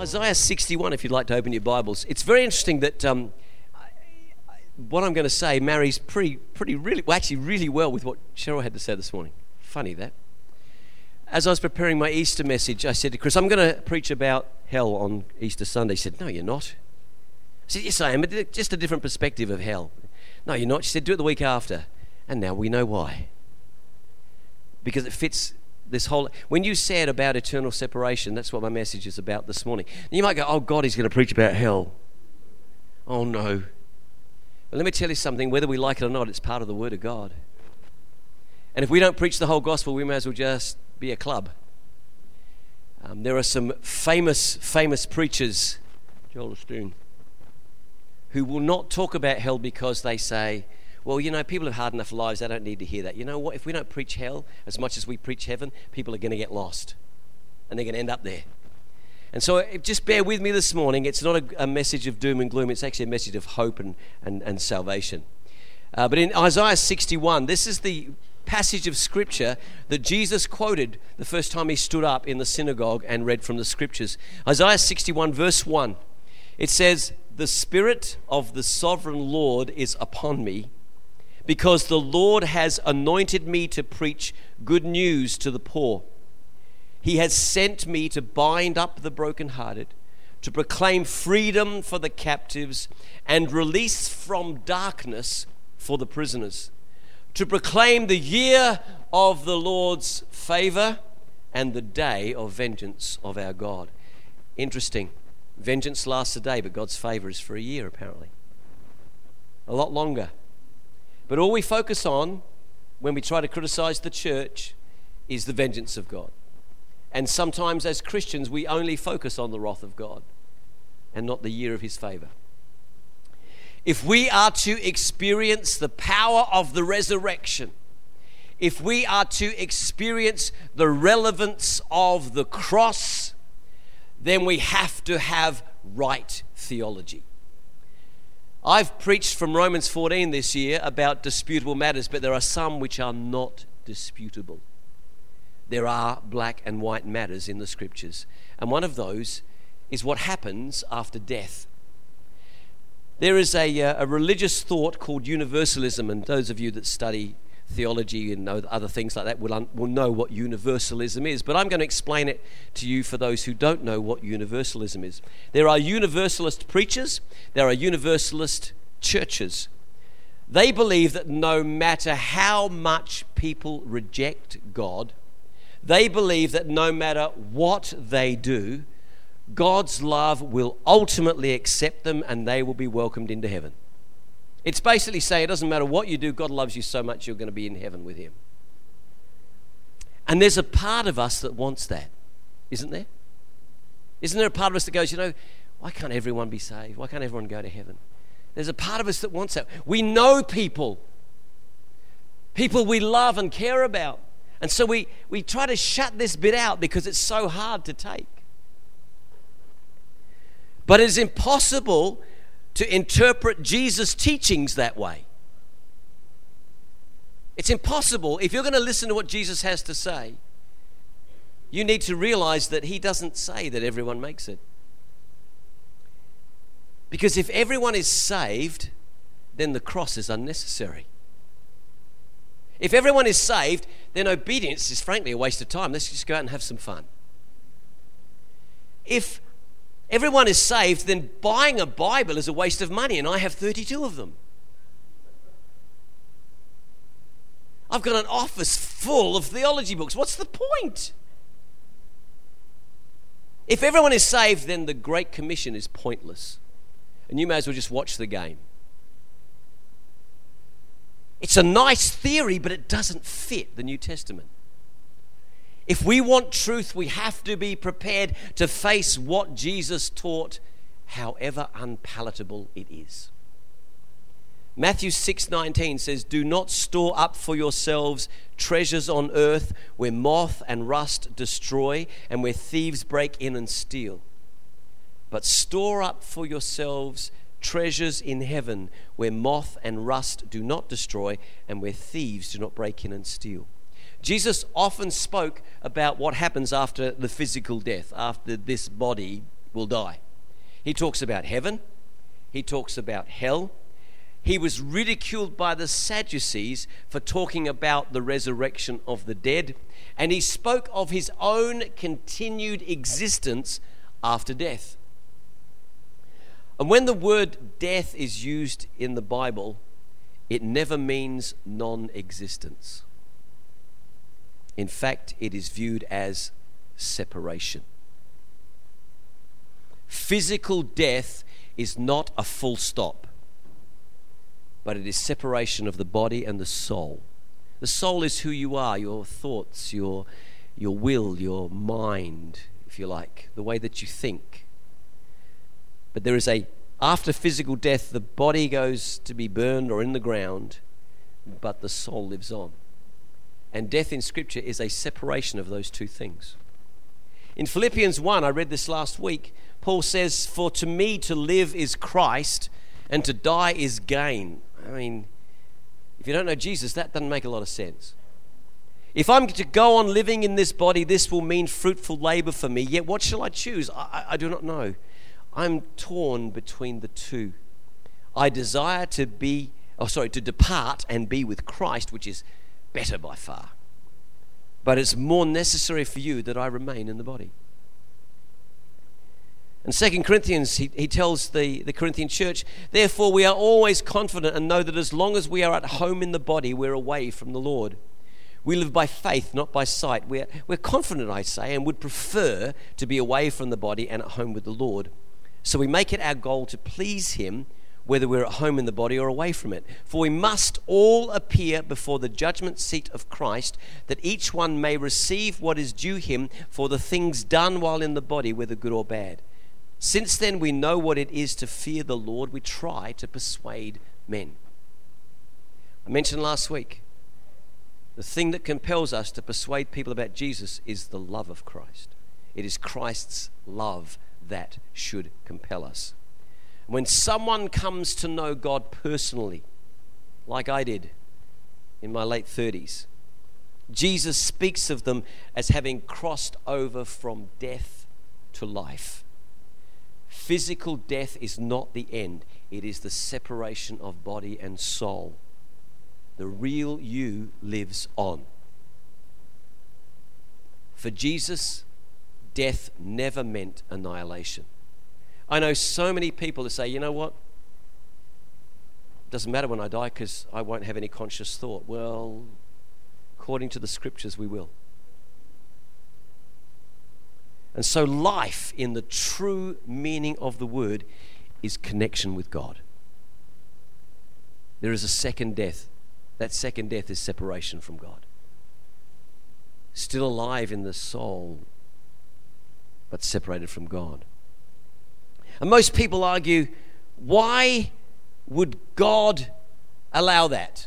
Isaiah 61, if you'd like to open your Bibles. It's very interesting that what I'm going to say marries really well with what Cheryl had to say this morning. Funny that. As I was preparing my Easter message, I said to Chris, I'm going to preach about hell on Easter Sunday. She said, no, you're not. I said, yes, I am. Just a different perspective of hell. No, you're not. She said, do it the week after. And now we know why. Because it fits this whole... When you said about eternal separation, that's what my message is about this morning. And you might go, oh, God, he's going to preach about hell. Oh, no. But let me tell you something. Whether we like it or not, it's part of the Word of God. And if we don't preach the whole gospel, we may as well just be a club. There are some famous preachers, Joel Osteen, who will not talk about hell because they say, well, you know, people have hard enough lives, they don't need to hear that. You know what? If we don't preach hell as much as we preach heaven, people are going to get lost. And they're going to end up there. And so just bear with me this morning. It's not a message of doom and gloom. It's actually a message of hope and salvation. But in Isaiah 61, this is the passage of Scripture that Jesus quoted the first time he stood up in the synagogue and read from the Scriptures. Isaiah 61, verse 1. It says, "The Spirit of the Sovereign Lord is upon me, because the Lord has anointed me to preach good news to the poor. He has sent me to bind up the brokenhearted, to proclaim freedom for the captives and release from darkness for the prisoners, to proclaim the year of the Lord's favor and the day of vengeance of our God." Interesting. Vengeance lasts a day, but God's favor is for a year, apparently. A lot longer. But all we focus on when we try to criticize the church is the vengeance of God. And sometimes as Christians, we only focus on the wrath of God and not the year of his favor. If we are to experience the power of the resurrection, if we are to experience the relevance of the cross, then we have to have right theology. I've preached from Romans 14 this year about disputable matters, but there are some which are not disputable. There are black and white matters in the Scriptures, and one of those is what happens after death. There is a religious thought called universalism, and those of you that study theology and know other things like that will know what universalism is. But I'm going to explain it to you for those who don't know what universalism is. There are universalist preachers. There are universalist churches. They believe that no matter how much people reject God, they believe that no matter what they do, God's love will ultimately accept them and they will be welcomed into heaven. It's basically saying it doesn't matter what you do, God loves you so much you're going to be in heaven with him. And there's a part of us that wants that, isn't there? Isn't there a part of us that goes, you know, why can't everyone be saved? Why can't everyone go to heaven? There's a part of us that wants that. We know people we love and care about. And so we try to shut this bit out because it's so hard to take. But it's impossible to interpret Jesus' teachings that way. It's impossible. If you're going to listen to what Jesus has to say, you need to realize that he doesn't say that everyone makes it. Because if everyone is saved, then the cross is unnecessary. If everyone is saved, then obedience is frankly a waste of time. Let's just go out and have some fun. If everyone is saved, then buying a Bible is a waste of money, and I have 32 of them. I've got an office full of theology books. What's the point? If everyone is saved, then the Great Commission is pointless, and you may as well just watch the game. It's a nice theory, but it doesn't fit the New Testament. If we want truth, we have to be prepared to face what Jesus taught, however unpalatable it is. Matthew 6:19 says, "Do not store up for yourselves treasures on earth where moth and rust destroy and where thieves break in and steal. But store up for yourselves treasures in heaven where moth and rust do not destroy and where thieves do not break in and steal." Jesus often spoke about what happens after the physical death, after this body will die. He talks about heaven. He talks about hell. He was ridiculed by the Sadducees for talking about the resurrection of the dead. And he spoke of his own continued existence after death. And when the word death is used in the Bible, it never means non-existence. In fact, it is viewed as separation. Physical death is not a full stop, but it is separation of the body and the soul. The soul is who you are, your thoughts, your will, your mind, if you like, the way that you think. But there is after physical death, the body goes to be burned or in the ground, but the soul lives on. And death in Scripture is a separation of those two things. In Philippians 1, I read this last week, Paul says, "For to me to live is Christ, and to die is gain." I mean, if you don't know Jesus, that doesn't make a lot of sense. If I'm to go on living in this body, this will mean fruitful labor for me. Yet what shall I choose? I do not know. I'm torn between the two. I desire to depart and be with Christ, which is better by far. But it's more necessary for you that I remain in the body. In 2 Corinthians, he tells the Corinthian church, "Therefore we are always confident and know that as long as we are at home in the body, we're away from the Lord. We live by faith, not by sight." We're confident, I say, and would prefer to be away from the body and at home with the Lord. So we make it our goal to please him, whether we're at home in the body or away from it. For we must all appear before the judgment seat of Christ, that each one may receive what is due him for the things done while in the body, whether good or bad. Since then we know what it is to fear the Lord, we try to persuade men. I mentioned last week, the thing that compels us to persuade people about Jesus is the love of Christ. It is Christ's love that should compel us. When someone comes to know God personally, like I did in my late 30s, Jesus speaks of them as having crossed over from death to life. Physical death is not the end. It is the separation of body and soul. The real you lives on. For Jesus, death never meant annihilation. I know so many people that say, you know what? It doesn't matter when I die because I won't have any conscious thought. Well, according to the Scriptures, we will. And so life, in the true meaning of the word, is connection with God. There is a second death. That second death is separation from God. Still alive in the soul, but separated from God. And most people argue, why would God allow that?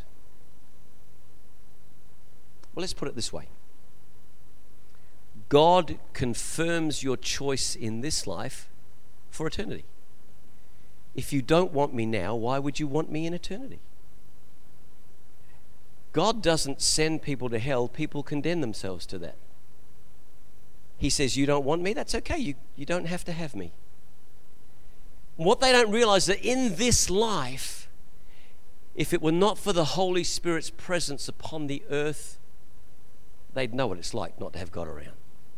Well, let's put it this way. God confirms your choice in this life for eternity. If you don't want me now, why would you want me in eternity? God doesn't send people to hell. People condemn themselves to that. He says, you don't want me? That's okay. You don't have to have me. What they don't realize is that in this life, if it were not for the Holy Spirit's presence upon the earth, they'd know what it's like not to have God around.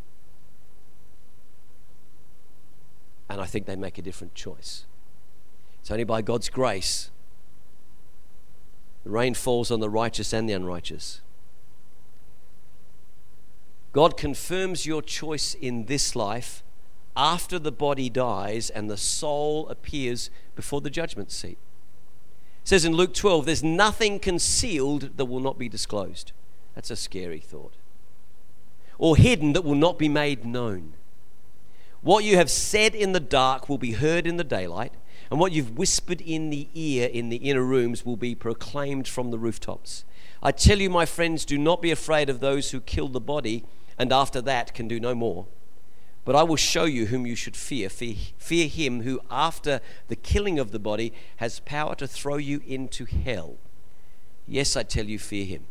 And I think they make a different choice. It's only by God's grace the rain falls on the righteous and the unrighteous. God confirms your choice in this life after the body dies and the soul appears before the judgment seat. It says in Luke 12, there's nothing concealed that will not be disclosed. That's a scary thought. Or hidden that will not be made known. What you have said in the dark will be heard in the daylight, and what you've whispered in the ear in the inner rooms will be proclaimed from the rooftops. I tell you, my friends, do not be afraid of those who kill the body, and after that can do no more. But I will show you whom you should fear. Fear him who, after the killing of the body, has power to throw you into hell. Yes, I tell you, fear him.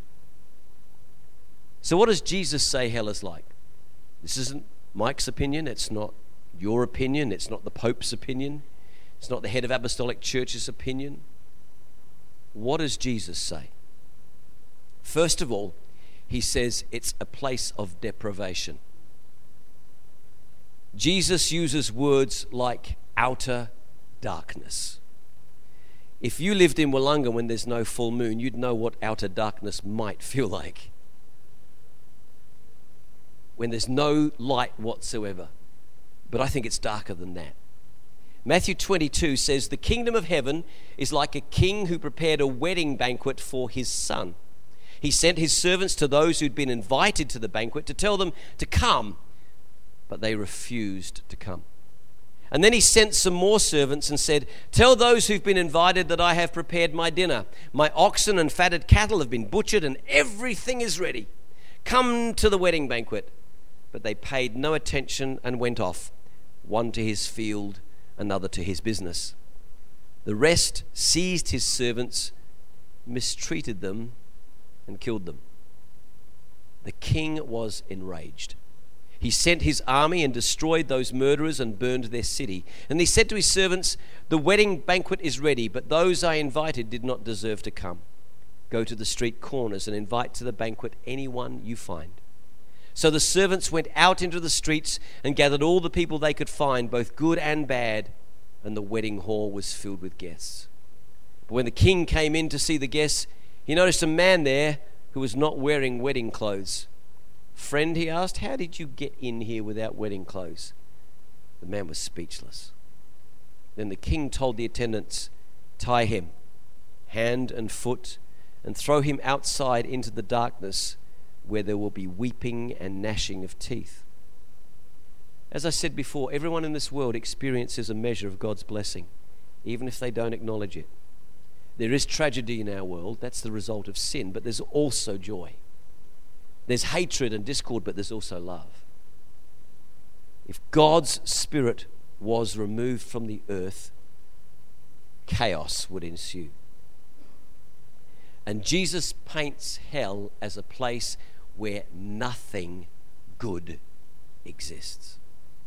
So what does Jesus say hell is like? This isn't Mike's opinion. It's not your opinion. It's not the Pope's opinion. It's not the head of Apostolic Church's opinion. What does Jesus say? First of all, he says it's a place of deprivation. Jesus uses words like outer darkness. If you lived in Wollonga when there's no full moon, you'd know what outer darkness might feel like. When there's no light whatsoever. But I think it's darker than that. Matthew 22 says, "The kingdom of heaven is like a king who prepared a wedding banquet for his son. He sent his servants to those who'd been invited to the banquet to tell them to come, but they refused to come. And then he sent some more servants and said, 'Tell those who've been invited that I have prepared my dinner. My oxen and fatted cattle have been butchered and everything is ready. Come to the wedding banquet.' But they paid no attention and went off, one to his field, another to his business. The rest seized his servants, mistreated them, and killed them. The king was enraged. He sent his army and destroyed those murderers and burned their city. And he said to his servants, 'The wedding banquet is ready, but those I invited did not deserve to come. Go to the street corners and invite to the banquet anyone you find.' So the servants went out into the streets and gathered all the people they could find, both good and bad, and the wedding hall was filled with guests. But when the king came in to see the guests, he noticed a man there who was not wearing wedding clothes. 'Friend,' he asked, 'how did you get in here without wedding clothes?' The man was speechless. Then the king told the attendants, 'Tie him, hand and foot, and throw him outside into the darkness, where there will be weeping and gnashing of teeth.'" As I said before, everyone in this world experiences a measure of God's blessing, even if they don't acknowledge it. There is tragedy in our world. That's the result of sin, but there's also joy. There's hatred and discord, but there's also love. If God's Spirit was removed from the earth, chaos would ensue. And Jesus paints hell as a place where nothing good exists.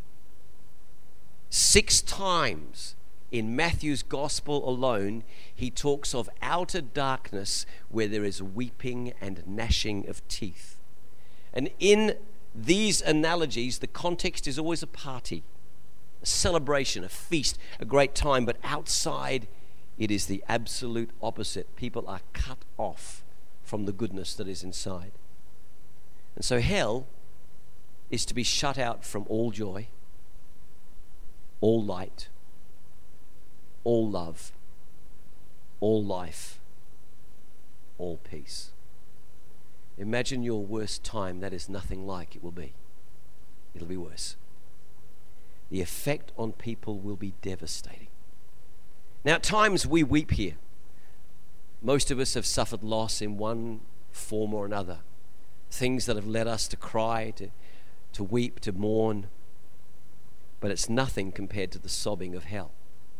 6 times in Matthew's gospel alone, he talks of outer darkness where there is weeping and gnashing of teeth. And in these analogies, the context is always a party, a celebration, a feast, a great time. But outside, it is the absolute opposite. People are cut off from the goodness that is inside. And so hell is to be shut out from all joy, all light, all love, all life, all peace. Imagine your worst time. That is nothing like it will be. It'll be worse. The effect on people will be devastating. Now, at times we weep here. Most of us have suffered loss in one form or another. Things that have led us to cry, to weep, to mourn. But it's nothing compared to the sobbing of hell.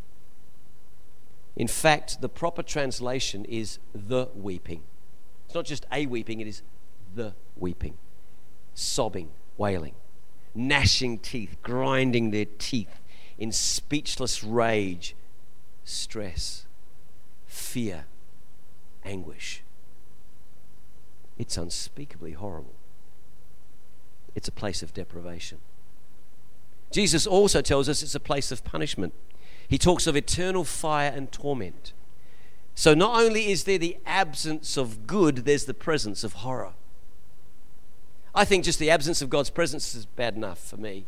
In fact, the proper translation is the weeping. It's not just a weeping, it is the weeping. Sobbing, wailing, gnashing teeth, grinding their teeth in speechless rage, stress, fear, anguish. It's unspeakably horrible. It's a place of deprivation. Jesus also tells us it's a place of punishment. He talks of eternal fire and torment. So not only is there the absence of good, there's the presence of horror. I think just the absence of God's presence is bad enough for me.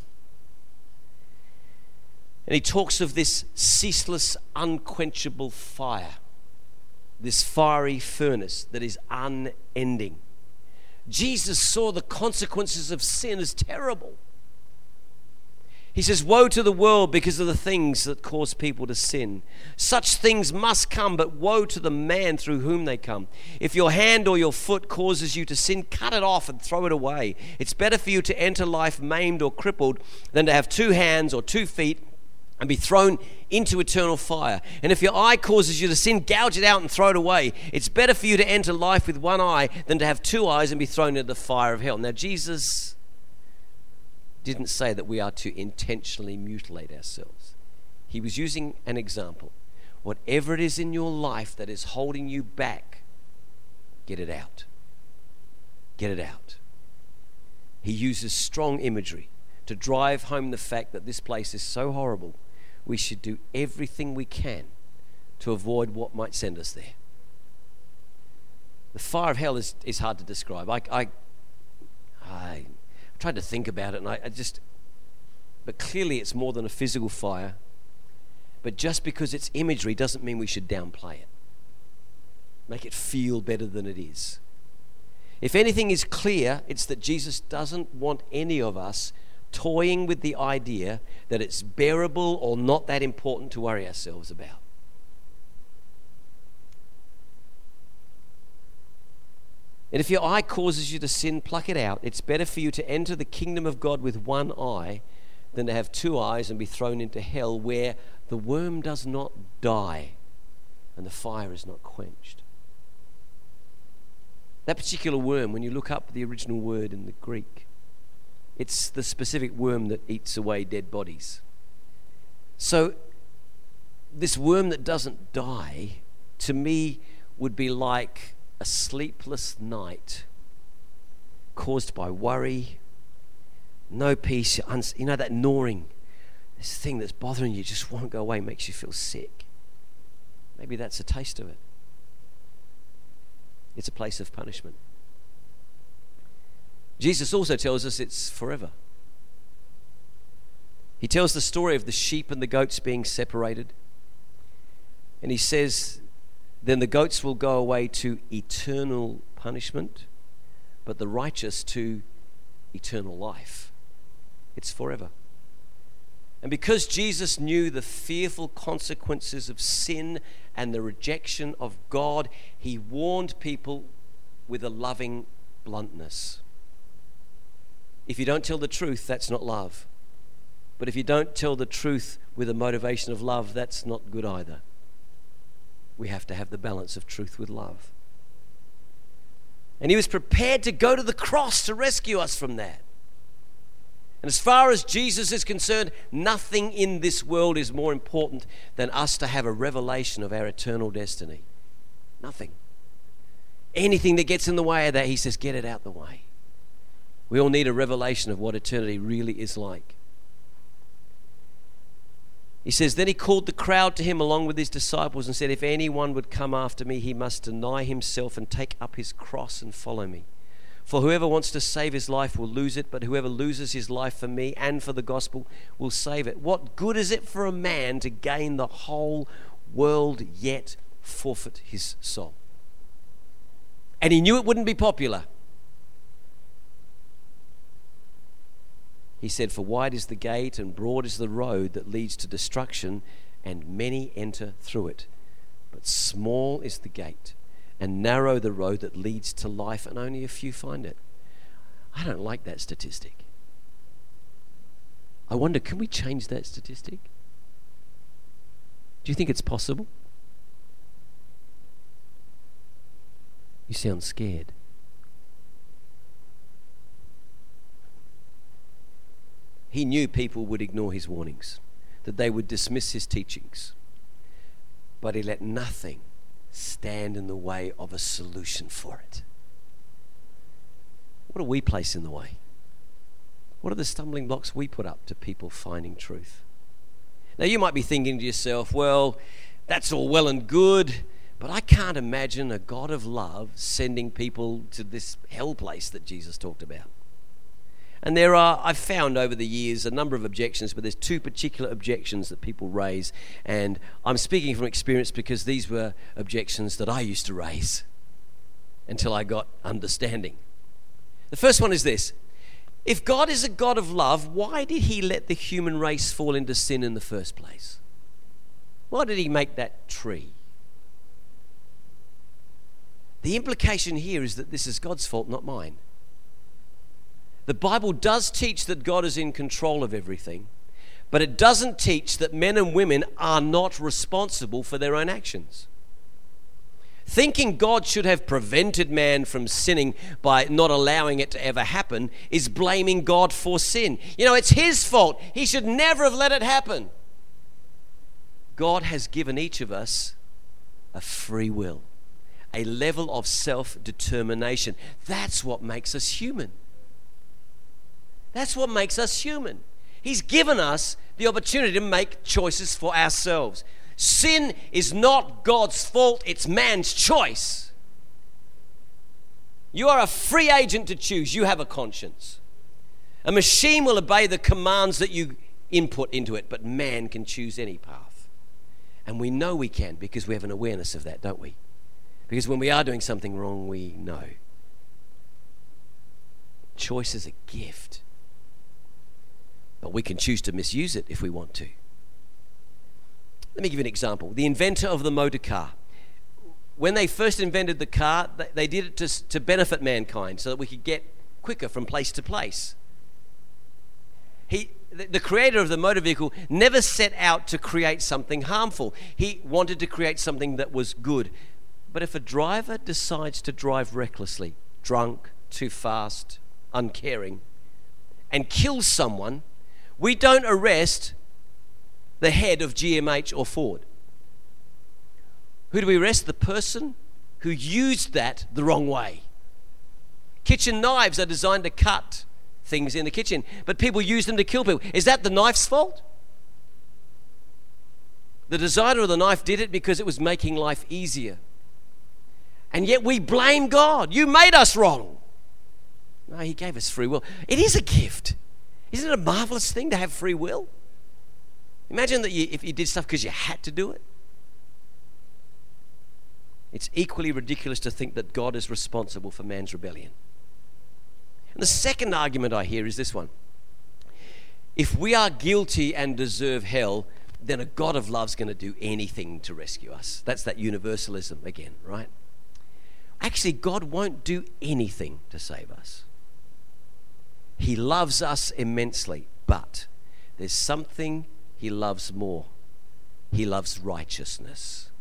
And he talks of this ceaseless, unquenchable fire, this fiery furnace that is unending. Jesus saw the consequences of sin as terrible. He says, "Woe to the world because of the things that cause people to sin. Such things must come, but woe to the man through whom they come. If your hand or your foot causes you to sin, cut it off and throw it away. It's better for you to enter life maimed or crippled than to have 2 hands or 2 feet and be thrown into eternal fire. And if your eye causes you to sin, gouge it out and throw it away. It's better for you to enter life with 1 eye than to have 2 eyes and be thrown into the fire of hell." Now, Jesus didn't say that we are to intentionally mutilate ourselves. He was using an example. Whatever it is in your life that is holding you back, get it out. Get it out. He uses strong imagery to drive home the fact that this place is so horrible, we should do everything we can to avoid what might send us there. The fire of hell is hard to describe. I tried to think about it, and but clearly it's more than a physical fire. But just because it's imagery doesn't mean we should downplay it. Make it feel better than it is. If anything is clear, it's that Jesus doesn't want any of us toying with the idea that it's bearable or not that important to worry ourselves about. And if your eye causes you to sin, pluck it out. It's better for you to enter the kingdom of God with one eye than to have two eyes and be thrown into hell, where the worm does not die and the fire is not quenched. That particular worm, when you look up the original word in the Greek, it's the specific worm that eats away dead bodies. So this worm that doesn't die, to me, would be like a sleepless night caused by worry, no peace, you know, that gnawing, this thing that's bothering you just won't go away, makes you feel sick. Maybe that's a taste of it. It's a place of punishment. Jesus also tells us it's forever. He tells the story of the sheep and the goats being separated. And he says, then the goats will go away to eternal punishment, but the righteous to eternal life. It's forever. And because Jesus knew the fearful consequences of sin and the rejection of God, he warned people with a loving bluntness. If you don't tell the truth, that's not love. But if you don't tell the truth with a motivation of love, that's not good either. We have to have the balance of truth with love. And he was prepared to go to the cross to rescue us from that. And as far as Jesus is concerned, nothing in this world is more important than us to have a revelation of our eternal destiny. Nothing. Anything that gets in the way of that, he says, get it out the way. We all need a revelation of what eternity really is like. He says, then he called the crowd to him along with his disciples and said, if anyone would come after me, he must deny himself and take up his cross and follow me. For whoever wants to save his life will lose it, but whoever loses his life for me and for the gospel will save it. What good is it for a man to gain the whole world yet forfeit his soul? And he knew it wouldn't be popular. He said, for wide is the gate and broad is the road that leads to destruction, and many enter through it. But small is the gate and narrow the road that leads to life, and only a few find it. I don't like that statistic. I wonder, can we change that statistic? Do you think it's possible? You sound scared. He knew people would ignore his warnings, that they would dismiss his teachings. But he let nothing stand in the way of a solution for it. What do we place in the way? What are the stumbling blocks we put up to people finding truth? Now you might be thinking to yourself, well, that's all well and good, but I can't imagine a God of love sending people to this hell place that Jesus talked about. And there are, I've found over the years, a number of objections, but there's two particular objections that people raise. And I'm speaking from experience because these were objections that I used to raise until I got understanding. The first one is this. If God is a God of love, why did he let the human race fall into sin in the first place? Why did he make that tree? The implication here is that this is God's fault, not mine. The Bible does teach that God is in control of everything, but it doesn't teach that men and women are not responsible for their own actions. Thinking God should have prevented man from sinning by not allowing it to ever happen is blaming God for sin. You know, it's his fault. He should never have let it happen. God has given each of us a free will, a level of self-determination. That's what makes us human. That's what makes us human. He's given us the opportunity to make choices for ourselves. Sin is not God's fault, it's man's choice. You are a free agent to choose. You have a conscience. A machine will obey the commands that you input into it, but man can choose any path. And we know we can because we have an awareness of that, don't we? Because when we are doing something wrong, we know. Choice is a gift. But we can choose to misuse it if we want to. Let me give you an example. The inventor of the motor car. When they first invented the car, they did it to benefit mankind so that we could get quicker from place to place. The creator of the motor vehicle never set out to create something harmful. He wanted to create something that was good. But if a driver decides to drive recklessly, drunk, too fast, uncaring, and kills someone, we don't arrest the head of GMH or Ford. Who do we arrest? The person who used that the wrong way. Kitchen knives are designed to cut things in the kitchen, but people use them to kill people. Is that the knife's fault? The designer of the knife did it because it was making life easier. And yet we blame God. You made us wrong. No, he gave us free will. It is a gift. Isn't it a marvelous thing to have free will? Imagine that if you did stuff because you had to do it. It's equally ridiculous to think that God is responsible for man's rebellion. And the second argument I hear is this one. If we are guilty and deserve hell, then a God of love is going to do anything to rescue us. That's that universalism again, right? Actually, God won't do anything to save us. He loves us immensely, but there's something he loves more. He loves righteousness.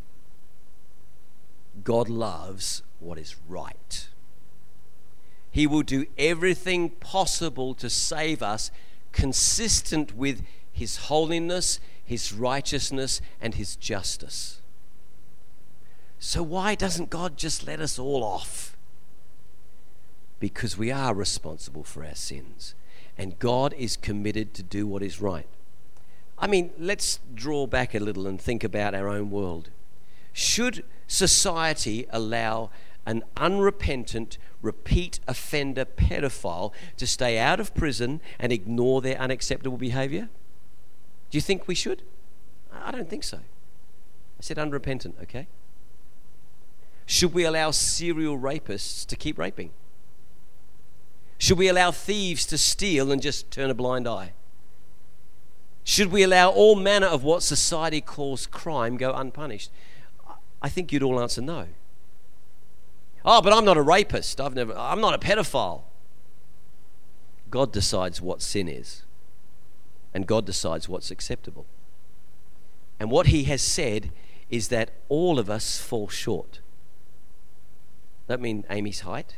God loves what is right. He will do everything possible to save us, consistent with his holiness, his righteousness, and his justice. So why doesn't God just let us all off? Because we are responsible for our sins, and God is committed to do what is right. I mean, let's draw back a little and think about our own world. Should society allow an unrepentant, repeat offender pedophile to stay out of prison and ignore their unacceptable behavior? Do you think we should? I don't think so. I said unrepentant, okay? Should we allow serial rapists to keep raping? Should we allow thieves to steal and just turn a blind eye? Should we allow all manner of what society calls crime go unpunished? I think you'd all answer no. Oh, but I'm not a rapist. I'm not a pedophile. God decides what sin is, and God decides what's acceptable. And what he has said is that all of us fall short. Don't mean Amy's height.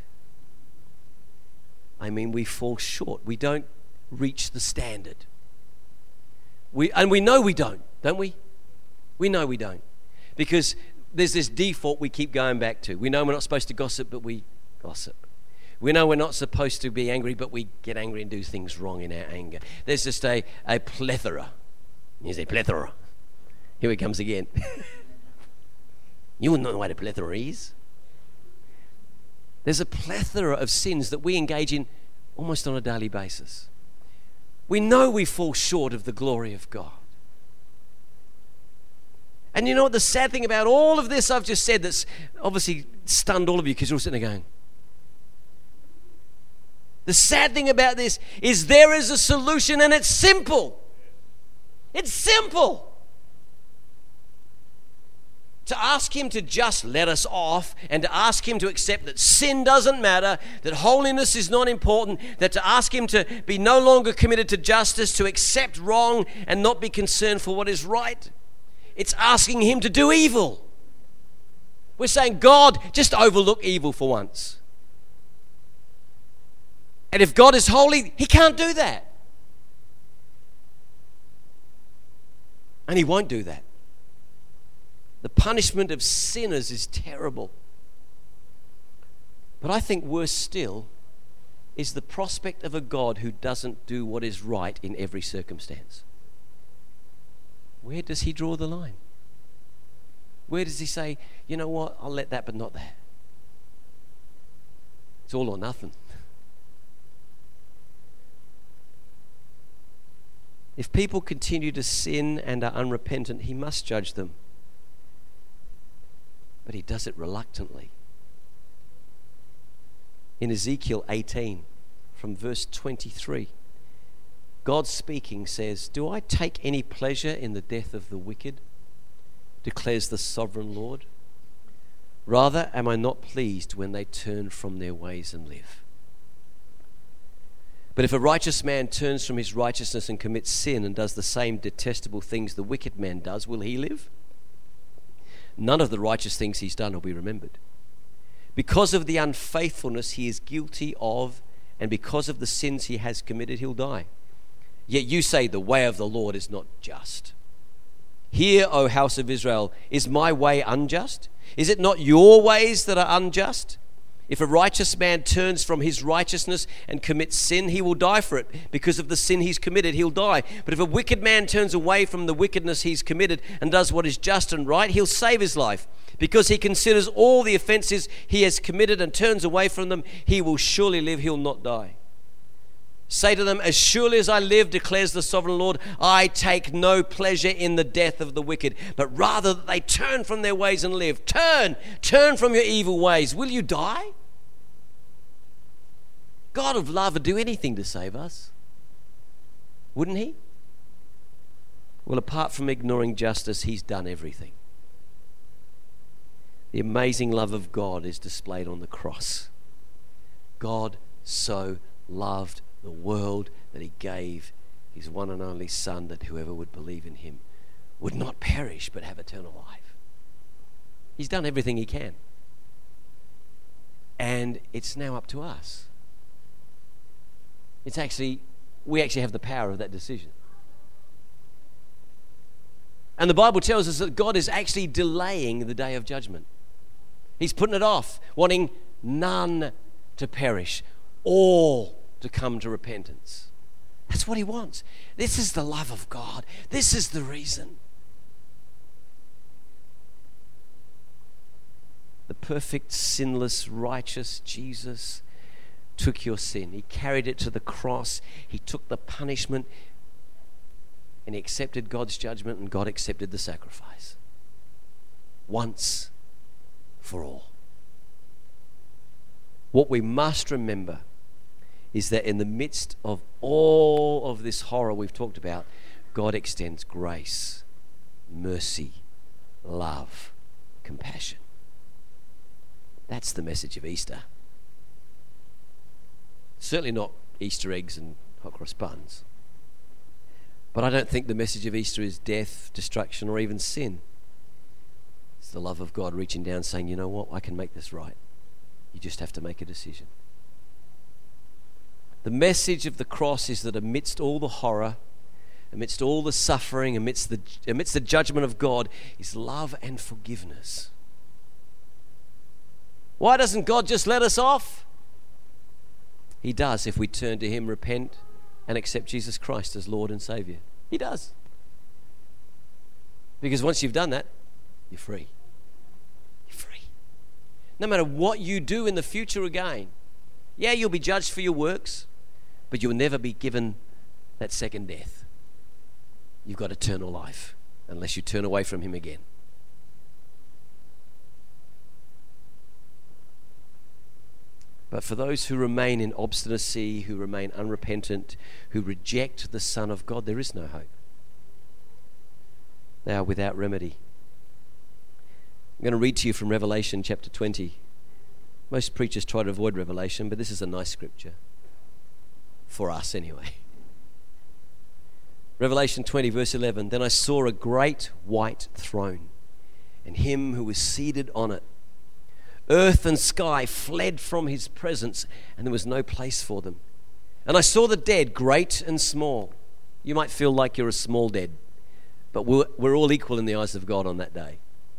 I mean we fall short. We don't reach the standard. We know we don't we? We know we don't. Because there's this default we keep going back to. We know we're not supposed to gossip, but we gossip. We know we're not supposed to be angry, but we get angry and do things wrong in our anger. There's just a plethora. Here's a plethora. Here it comes again. You know what a plethora is. There's a plethora of sins that we engage in almost on a daily basis. We know we fall short of the glory of God. And you know what the sad thing about all of this I've just said that's obviously stunned all of you because you're all sitting there going, the sad thing about this is there is a solution and it's simple. It's simple. To ask him to just let us off and to ask him to accept that sin doesn't matter, that holiness is not important, that to ask him to be no longer committed to justice, to accept wrong and not be concerned for what is right, it's asking him to do evil. We're saying, God, just overlook evil for once. And if God is holy, he can't do that. And he won't do that. The punishment of sinners is terrible. But I think worse still is the prospect of a God who doesn't do what is right in every circumstance. Where does he draw the line? Where does he say, you know what, I'll let that but not that? It's all or nothing. If people continue to sin and are unrepentant, he must judge them. But he does it reluctantly. In Ezekiel 18, from verse 23, God speaking says, "Do I take any pleasure in the death of the wicked? Declares the sovereign Lord. Rather, am I not pleased when they turn from their ways and live? But if a righteous man turns from his righteousness and commits sin and does the same detestable things the wicked man does, will he live? None of the righteous things he's done will be remembered. Because of the unfaithfulness he is guilty of, and because of the sins he has committed, he'll die. Yet you say the way of the Lord is not just. Hear, O house of Israel, is my way unjust? Is it not your ways that are unjust? If a righteous man turns from his righteousness and commits sin, he will die for it. Because of the sin he's committed, he'll die. But if a wicked man turns away from the wickedness he's committed and does what is just and right, he'll save his life. Because he considers all the offenses he has committed and turns away from them, he will surely live, he'll not die. Say to them, as surely as I live, declares the sovereign Lord, I take no pleasure in the death of the wicked, but rather that they turn from their ways and live. Turn from your evil ways. Will you die? God of love would do anything to save us, wouldn't he? Well, apart from ignoring justice, he's done everything. The amazing love of God is displayed on the cross. God so loved the world that he gave his one and only Son, that whoever would believe in him would not perish but have eternal life. He's done everything he can. And it's now up to us. We actually have the power of that decision. And the Bible tells us that God is actually delaying the day of judgment. He's putting it off, wanting none to perish, all to come to repentance. That's what he wants. This is the love of God. This is the reason. The perfect, sinless, righteous Jesus took your sin. He carried it to the cross. He took the punishment and he accepted God's judgment, and God accepted the sacrifice. Once for all. What we must remember is that in the midst of all of this horror we've talked about, God extends grace, mercy, love, compassion. That's the message of Easter. Certainly not Easter eggs and hot cross buns. But I don't think the message of Easter is death, destruction, or even sin. It's the love of God reaching down saying, you know what, I can make this right. You just have to make a decision. The message of the cross is that amidst all the horror, amidst all the suffering, amidst the judgment of God, is love and forgiveness. Why doesn't God just let us off? He does if we turn to him, repent, and accept Jesus Christ as Lord and Savior. He does. Because once you've done that, you're free. You're free. No matter what you do in the future again, yeah, you'll be judged for your works, but you'll never be given that second death. You've got eternal life unless you turn away from him again. But for those who remain in obstinacy, who remain unrepentant, who reject the Son of God, there is no hope. They are without remedy. I'm going to read to you from Revelation chapter 20. Most preachers try to avoid Revelation, but this is a nice scripture. For us anyway. Revelation 20 verse 11. Then I saw a great white throne, and him who was seated on it. Earth and sky fled from his presence, and there was no place for them. And I saw the dead, great and small. You might feel like you're a small dead, but we're all equal in the eyes of God on that day.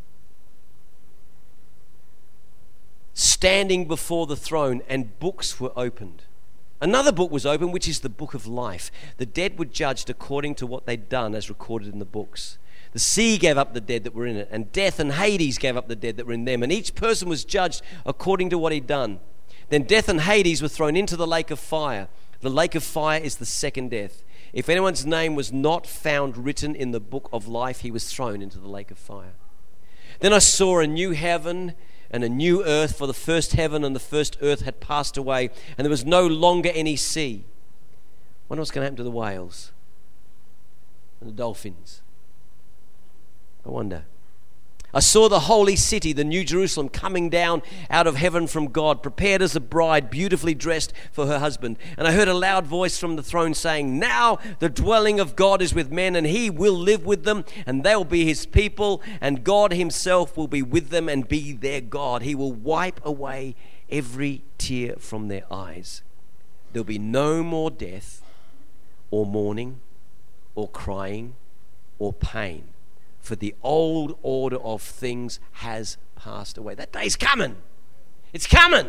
Standing before the throne, and books were opened. Another book was opened, which is the book of life. The dead were judged according to what they'd done as recorded in the books. The sea gave up the dead that were in it, and death and Hades gave up the dead that were in them, and each person was judged according to what he'd done. Then death and Hades were thrown into the lake of fire. The lake of fire is the second death. If anyone's name was not found written in the book of life, he was thrown into the lake of fire. Then I saw a new heaven and a new earth, for the first heaven and the first earth had passed away, and there was no longer any sea. I wonder what's going to happen to the whales and the dolphins. I wonder. I saw the holy city, the New Jerusalem, coming down out of heaven from God, prepared as a bride, beautifully dressed for her husband. And I heard a loud voice from the throne saying, "Now the dwelling of God is with men, and he will live with them, and they'll be his people, and God himself will be with them and be their God. He will wipe away every tear from their eyes. There'll be no more death, or mourning, or crying, or pain. For the old order of things has passed away." That day's coming. It's coming.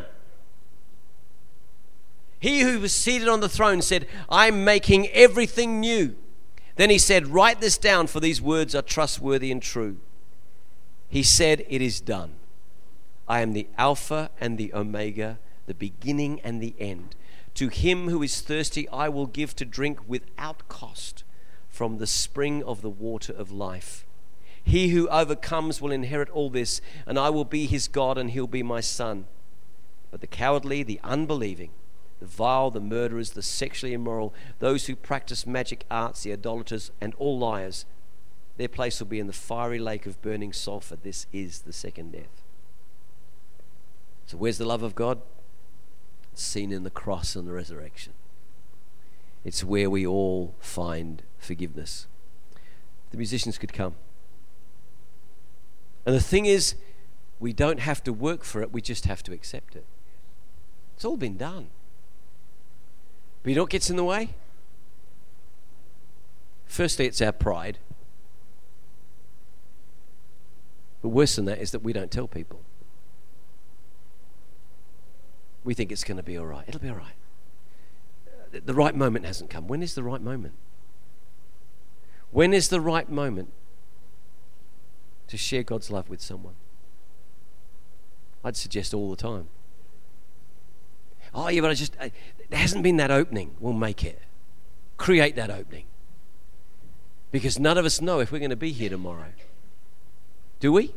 He who was seated on the throne said, "I'm making everything new." Then he said, "Write this down, for these words are trustworthy and true." He said, "It is done. I am the Alpha and the Omega, the beginning and the end. To him who is thirsty, I will give to drink without cost from the spring of the water of life. He who overcomes will inherit all this, and I will be his God, and he'll be my son. But the cowardly, the unbelieving, the vile, the murderers, the sexually immoral, those who practice magic arts, the idolaters, and all liars, their place will be in the fiery lake of burning sulfur. This is the second death." So where's the love of God? It's seen in the cross and the resurrection. It's where we all find forgiveness. The musicians could come. And the thing is, we don't have to work for it, we just have to accept it. It's all been done. But you know what gets in the way? Firstly, it's our pride. But worse than that is that we don't tell people. We think it's going to be all right. It'll be all right. The right moment hasn't come. When is the right moment? When is the right moment to share God's love with someone? I'd suggest all the time. "Oh yeah, but there hasn't been that opening." We'll make it. Create that opening. Because none of us know if we're going to be here tomorrow. Do we?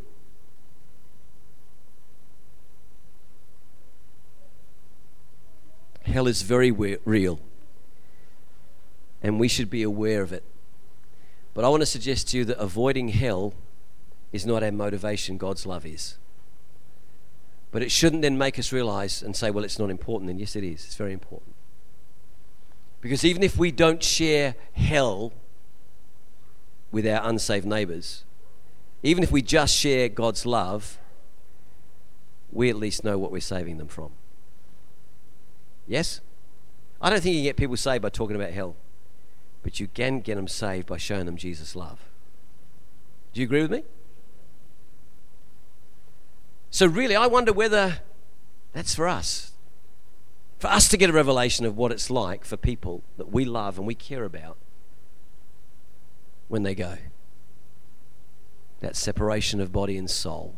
Hell is very real, and we should be aware of it. But I want to suggest to you that avoiding hell is not our motivation. God's love is. But it shouldn't then make us realize and say, "Well, it's not important." And yes, it is. It's very important. Because even if we don't share hell with our unsaved neighbors, even if we just share God's love, we at least know what we're saving them from. Yes? I don't think you can get people saved by talking about hell, but you can get them saved by showing them Jesus' love. Do you agree with me? So really, I wonder whether that's for us to get a revelation of what it's like for people that we love and we care about when they go. That separation of body and soul.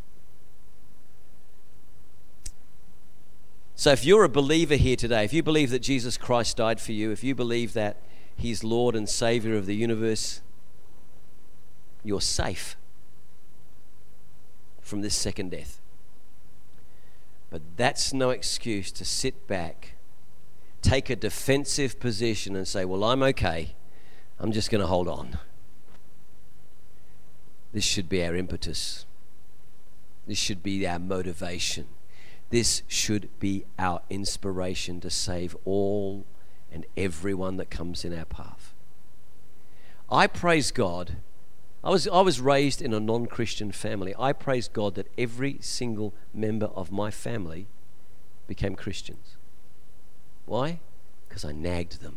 So if you're a believer here today, if you believe that Jesus Christ died for you, if you believe that he's Lord and Savior of the universe, you're safe from this second death. But that's no excuse to sit back, take a defensive position and say, "Well, I'm okay. I'm just going to hold on." This should be our impetus. This should be our motivation. This should be our inspiration to save all and everyone that comes in our path. I praise God I was raised in a non-Christian family. I praise God that every single member of my family became Christians. Why? Because I nagged them.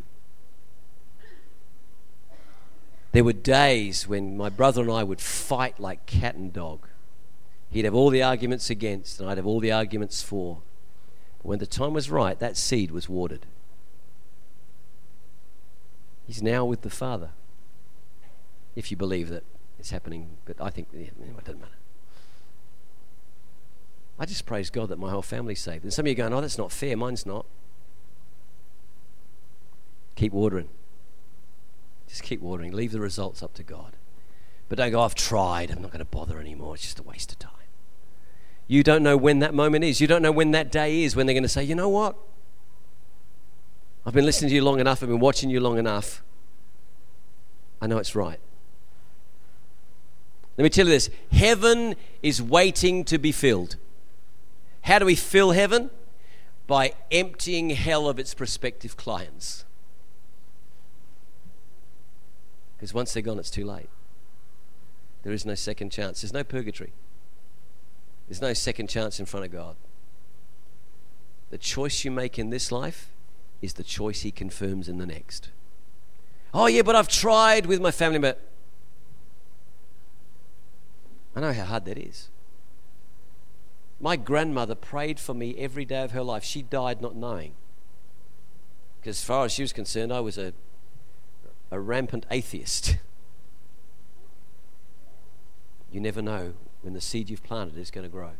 There were days when my brother and I would fight like cat and dog. He'd have all the arguments against, and I'd have all the arguments for. But when the time was right, that seed was watered. He's now with the Father, if you believe that it's happening. But I think it doesn't matter. I just praise God that my whole family's saved. And some of you are going, oh, that's not fair. Mine's not. Keep watering. Just keep watering. Leave the results up to God. But don't go, I've tried. I'm not going to bother anymore. It's just a waste of time. You don't know when that moment is. You don't know when that day is, when they're going to say, you know what? I've been listening to you long enough. I've been watching you long enough. I know it's right. Let me tell you this. Heaven is waiting to be filled. How do we fill heaven? By emptying hell of its prospective clients. Because once they're gone, it's too late. There is no second chance. There's no purgatory. There's no second chance in front of God. The choice you make in this life is the choice He confirms in the next. Oh yeah, but I've tried with my family, but I know how hard that is. My grandmother prayed for me every day of her life. She died not knowing. Because as far as she was concerned, I was a rampant atheist. You never know when the seed you've planted is going to grow.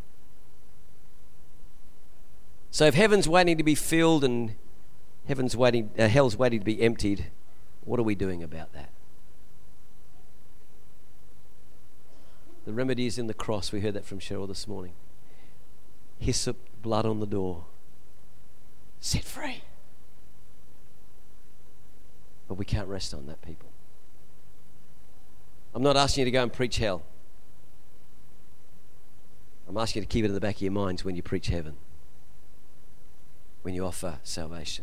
So if heaven's waiting to be filled and hell's waiting to be emptied, what are we doing about that? The remedy is in the cross. We heard that from Cheryl this morning. Hyssop, blood on the door. Set free. But we can't rest on that, people. I'm not asking you to go and preach hell. I'm asking you to keep it in the back of your minds when you preach heaven, when you offer salvation.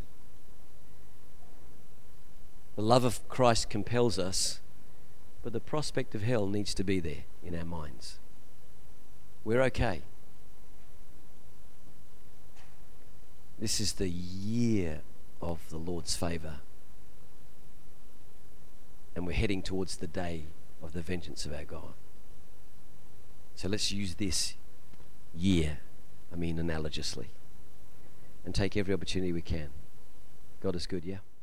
The love of Christ compels us, but the prospect of hell needs to be there in our minds. We're okay. This is the year of the Lord's favor. And we're heading towards the day of the vengeance of our God. So let's use this year, analogously, and take every opportunity we can. God is good, yeah?